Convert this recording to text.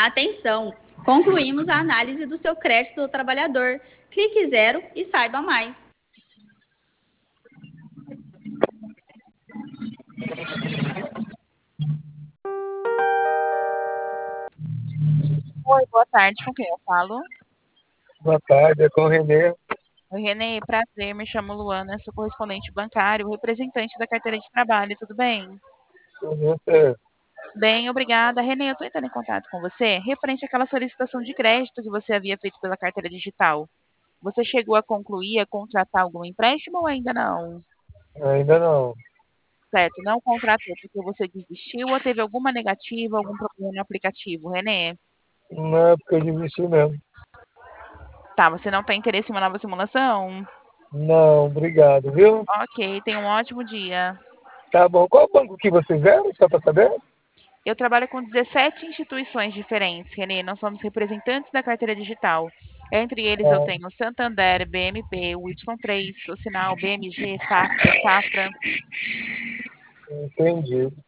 Atenção! Concluímos a análise do seu crédito do trabalhador. Clique zero e saiba mais. Oi, boa tarde, com quem eu falo? Boa tarde, é com o Renê. Oi, Renê, prazer, me chamo Luana, sou correspondente bancário, representante da carteira de trabalho, tudo bem? Você, Bem, obrigada. Renê, eu estou entrando em contato com você referente àquela solicitação de crédito que você havia feito pela carteira digital. Você chegou a concluir, a contratar algum empréstimo ou ainda não? ainda não. Certo, não contratou porque você desistiu ou teve alguma negativa, algum problema no aplicativo, Renê? Não é porque eu desisti mesmo. Tá, você não tem interesse em uma nova simulação? Não, obrigado, viu? Ok, tenha um ótimo dia. Tá bom. Qual banco que vocês eram, só para saber? Eu trabalho com 17 instituições diferentes, Renê. Nós somos representantes da carteira digital. Entre eles eu Ah, tenho Santander, BMP, o Y3, o Sinal, BMG, Safra, Safra. entendi.